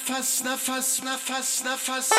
نفس نفس نفس نفس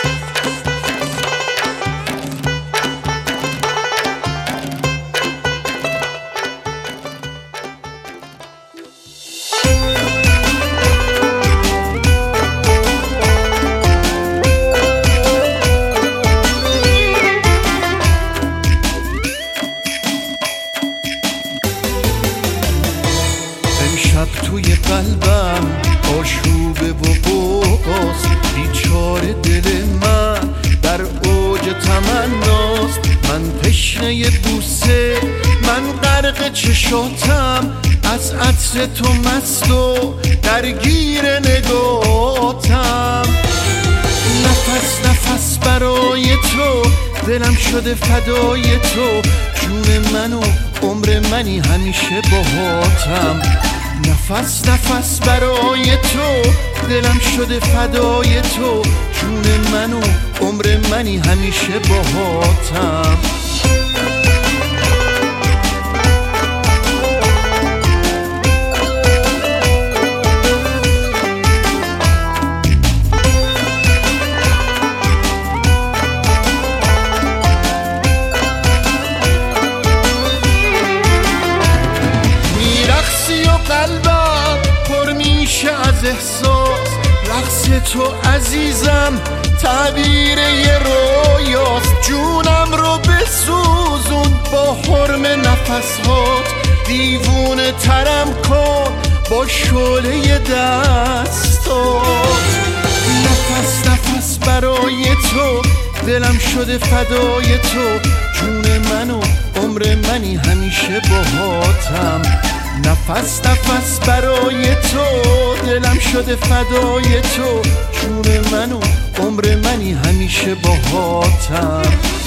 امشب توی قلبم آشوبه و بغاست، بیچاره دل من در اوج تمناست. من تشنه بوسه، من غرق چشاتم، از عطر تو مست و درگیر نگاتم. نفس نفس برای تو، دلم شده فدای تو، جون من و عمر منی همیشه باهاتم. نفس نفس برای تو، دلم شده فدای تو، جون من و عمر منی همیشه باهاتم. قلبم پر میشه از احساس، رقص تو عزیزم تعبیر یه رویاست. جونم رو بسوزون با حرم نفسهات، دیوونه ترم کن با شعله دستات. نفس نفس برای تو، دلم شده فدای تو، جون من و عمر منی همیشه باهاتم. نفس نفس برای تو، دلم شده فدای تو، جون من و عمر منی همیشه باهاتم.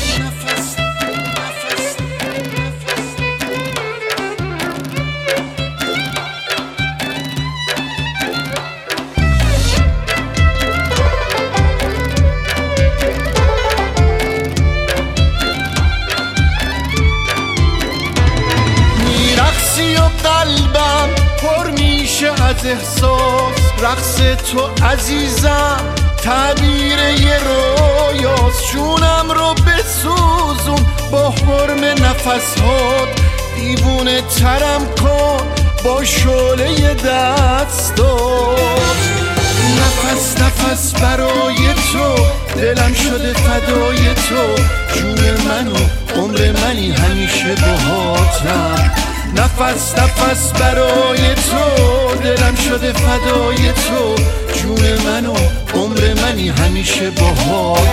قلبم پر میشه از احساس، رقص تو عزیزم تعبیر یه رویاست. جونم رو بسوزون با حرم نفسهات، دیوونه ترم کن با شعله دستات. نفس نفس برای تو، دلم شده فدای تو، جون من و عمر منی همیشه باهاتم. نفس نفس برای تو، دلم شده فدای تو، جون من و عمر منی همیشه باهاتم.